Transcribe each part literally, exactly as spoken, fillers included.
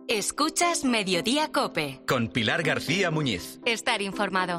Escuchas Mediodía COPE. Con Pilar García Muñiz. Estar informado.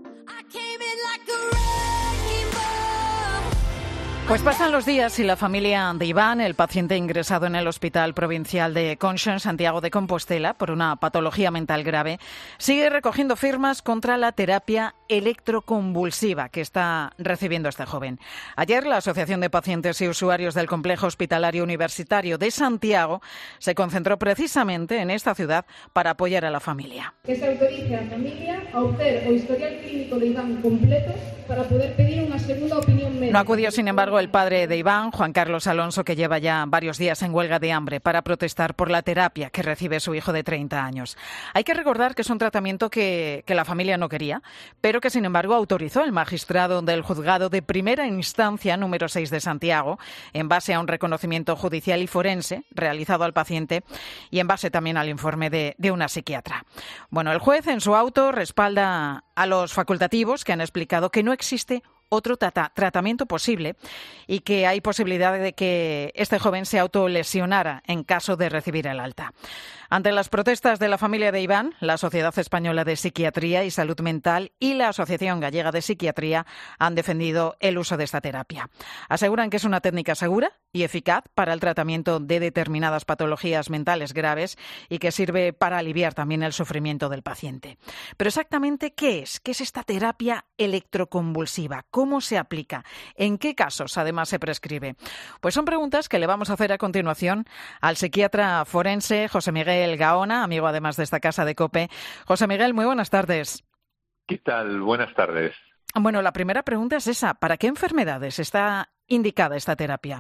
Pues pasan los días y la familia de Iván, el paciente ingresado en el Hospital Provincial de Conxo, en Santiago de Compostela, por una patología mental grave, sigue recogiendo firmas contra la terapia electroconvulsiva que está recibiendo este joven. Ayer, la Asociación de Pacientes y Usuarios del Complejo Hospitalario Universitario de Santiago se concentró precisamente en esta ciudad para apoyar a la familia. Que se autorice a la familia a obter o historial clínico de Iván completo para poder pedir una segunda opinión médica. No acudió, sin embargo, el padre de Iván, Juan Carlos Alonso, que lleva ya varios días en huelga de hambre para protestar por la terapia que recibe su hijo de treinta años. Hay que recordar que es un tratamiento que, que la familia no quería, pero que, sin embargo, autorizó el magistrado del juzgado de primera instancia número seis de Santiago, en base a un reconocimiento judicial y forense realizado al paciente y en base también al informe de, de una psiquiatra. Bueno, el juez, en su auto, respalda a los facultativos que han explicado que no existe otro trata- tratamiento posible y que hay posibilidad de que este joven se autolesionara en caso de recibir el alta. Ante las protestas de la familia de Iván, la Sociedad Española de Psiquiatría y Salud Mental y la Asociación Gallega de Psiquiatría han defendido el uso de esta terapia. Aseguran que es una técnica segura y eficaz para el tratamiento de determinadas patologías mentales graves y que sirve para aliviar también el sufrimiento del paciente. Pero exactamente, ¿qué es? ¿Qué es esta terapia electroconvulsiva? ¿Cómo se aplica? ¿En qué casos, además, se prescribe? Pues son preguntas que le vamos a hacer a continuación al psiquiatra forense José Miguel Gaona, amigo además de esta casa de COPE. José Miguel, muy buenas tardes. ¿Qué tal? Buenas tardes. Bueno, la primera pregunta es esa. ¿Para qué enfermedades está indicada esta terapia?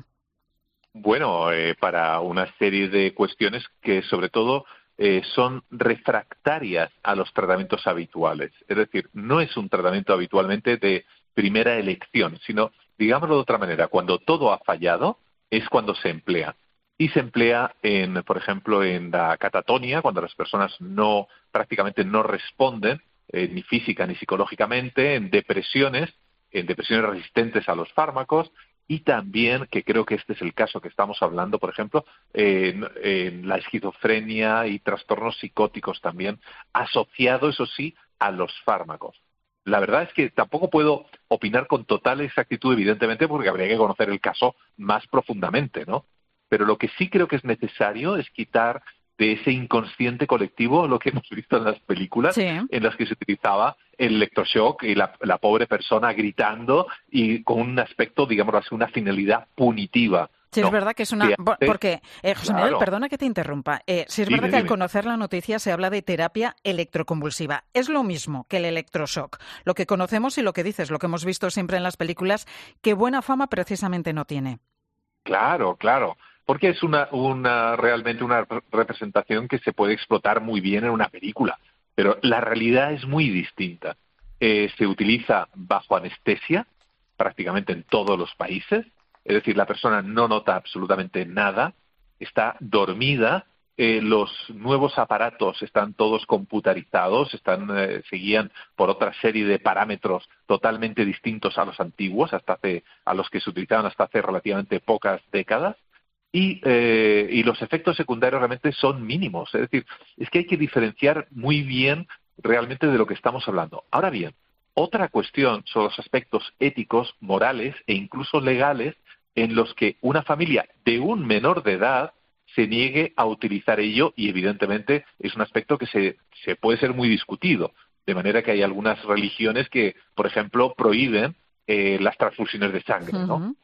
Bueno, eh, para una serie de cuestiones que sobre todo eh, son refractarias a los tratamientos habituales. Es decir, no es un tratamiento habitualmente de primera elección, sino, digámoslo de otra manera, cuando todo ha fallado es cuando se emplea. Y se emplea, en, por ejemplo, en la catatonia, cuando las personas no prácticamente no responden, eh, ni física ni psicológicamente, en depresiones, en depresiones resistentes a los fármacos, y también, que creo que este es el caso que estamos hablando, por ejemplo, en, en la esquizofrenia y trastornos psicóticos también, asociado, eso sí, a los fármacos. La verdad es que tampoco puedo opinar con total exactitud, evidentemente, porque habría que conocer el caso más profundamente, ¿no? Pero lo que sí creo que es necesario es quitar de ese inconsciente colectivo lo que hemos visto en las películas, sí, en las que se utilizaba el electroshock y la, la pobre persona gritando y con un aspecto, digamos así, una finalidad punitiva. Sí, no, es verdad que es una... Porque, eh, José Miguel, claro. perdona que te interrumpa. Eh, sí, es Dime, verdad que dime. al conocer la noticia se habla de terapia electroconvulsiva. Es lo mismo que el electroshock. Lo que conocemos y lo que dices, lo que hemos visto siempre en las películas, que buena fama precisamente no tiene. Claro, claro. Porque es una, una realmente una representación que se puede explotar muy bien en una película. Pero la realidad es muy distinta. Eh, se utiliza bajo anestesia, prácticamente en todos los países. Es decir, la persona no nota absolutamente nada, está dormida, eh, los nuevos aparatos están todos computarizados, están, eh, se guían por otra serie de parámetros totalmente distintos a los antiguos, hasta hace, a los que se utilizaban hasta hace relativamente pocas décadas, y, eh, y los efectos secundarios realmente son mínimos. Es decir, es que hay que diferenciar muy bien realmente de lo que estamos hablando. Ahora bien, otra cuestión son los aspectos éticos, morales e incluso legales en los que una familia de un menor de edad se niegue a utilizar ello y evidentemente es un aspecto que se, se puede ser muy discutido. De manera que hay algunas religiones que, por ejemplo, prohíben eh, las transfusiones de sangre, ¿no? Uh-huh.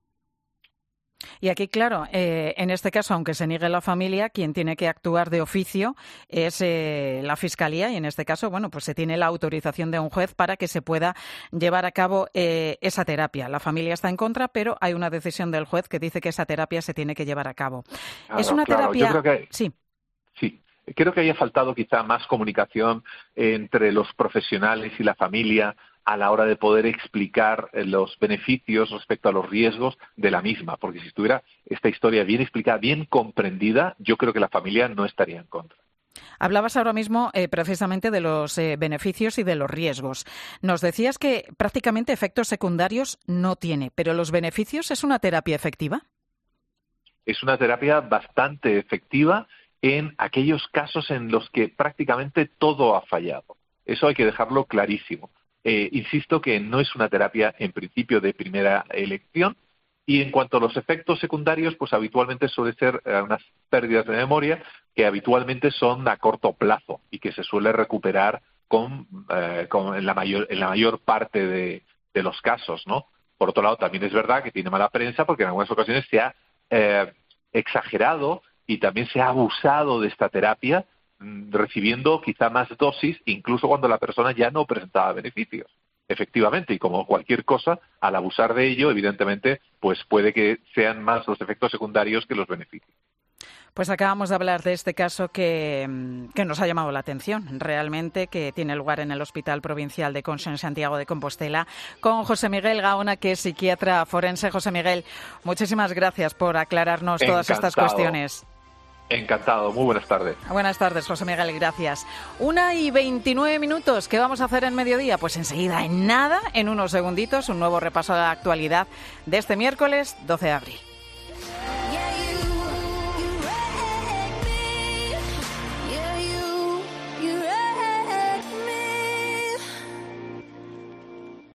Y aquí, claro, eh, en este caso, aunque se niegue la familia, quien tiene que actuar de oficio es eh, la Fiscalía y en este caso, bueno, pues se tiene la autorización de un juez para que se pueda llevar a cabo eh, esa terapia. La familia está en contra, pero hay una decisión del juez que dice que esa terapia se tiene que llevar a cabo. Claro, es una claro. terapia... Yo creo que... Sí. Sí. Creo que haya faltado quizá más comunicación entre los profesionales y la familia a la hora de poder explicar los beneficios respecto a los riesgos de la misma, porque si estuviera esta historia bien explicada, bien comprendida, yo creo que la familia no estaría en contra. Hablabas ahora mismo eh, precisamente de los eh, beneficios y de los riesgos. Nos decías que prácticamente efectos secundarios no tiene, pero ¿los beneficios es una terapia efectiva? Es una terapia bastante efectiva en aquellos casos en los que prácticamente todo ha fallado. Eso hay que dejarlo clarísimo. Eh, insisto que no es una terapia en principio de primera elección, y en cuanto a los efectos secundarios, pues habitualmente suele ser eh, unas pérdidas de memoria que habitualmente son a corto plazo y que se suele recuperar con, eh, con en la mayor en la mayor parte de, de los casos, ¿no? Por otro lado, también es verdad que tiene mala prensa porque en algunas ocasiones se ha eh, exagerado y también se ha abusado de esta terapia, mmm, recibiendo quizá más dosis, incluso cuando la persona ya no presentaba beneficios. Efectivamente, y como cualquier cosa, al abusar de ello, evidentemente, pues puede que sean más los efectos secundarios que los beneficios. Pues acabamos de hablar de este caso que, que nos ha llamado la atención, realmente, que tiene lugar en el Hospital Provincial de Conso en Santiago de Compostela, con José Miguel Gaona, que es psiquiatra forense. José Miguel, muchísimas gracias por aclararnos todas Encantado. estas cuestiones. Encantado, muy buenas tardes. Buenas tardes, José Miguel, gracias. Una y veintinueve minutos, ¿qué vamos a hacer en mediodía? Pues enseguida, en nada, en unos segunditos, un nuevo repaso de la actualidad de este miércoles doce de abril.